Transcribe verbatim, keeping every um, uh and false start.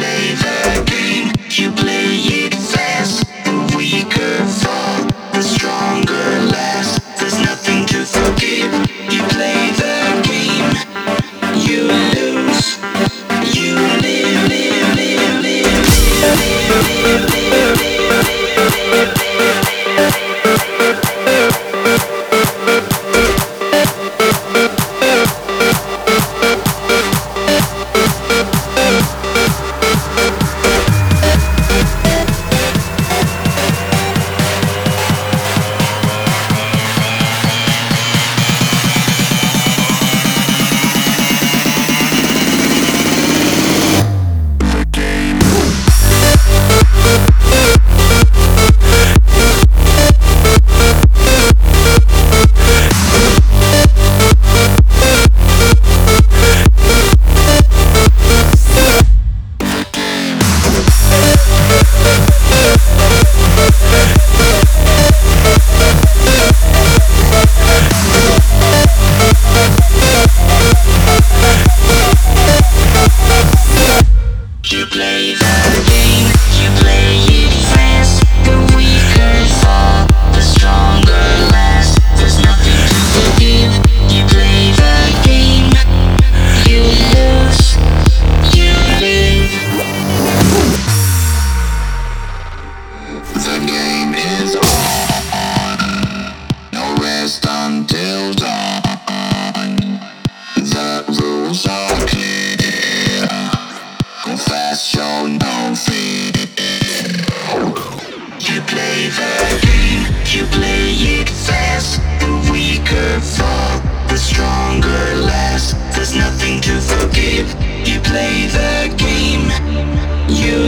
play the game, you play it fast. The weaker fall, the stronger last. There's nothing to forgive. You play the game, you lose. You live, live, live, live, live, live, live, live, live. Until dawn, the rules are clear. Go fast, show no fear. You play the game, you play it fast. The weaker fall, the stronger last. There's nothing to forgive. You play the game, you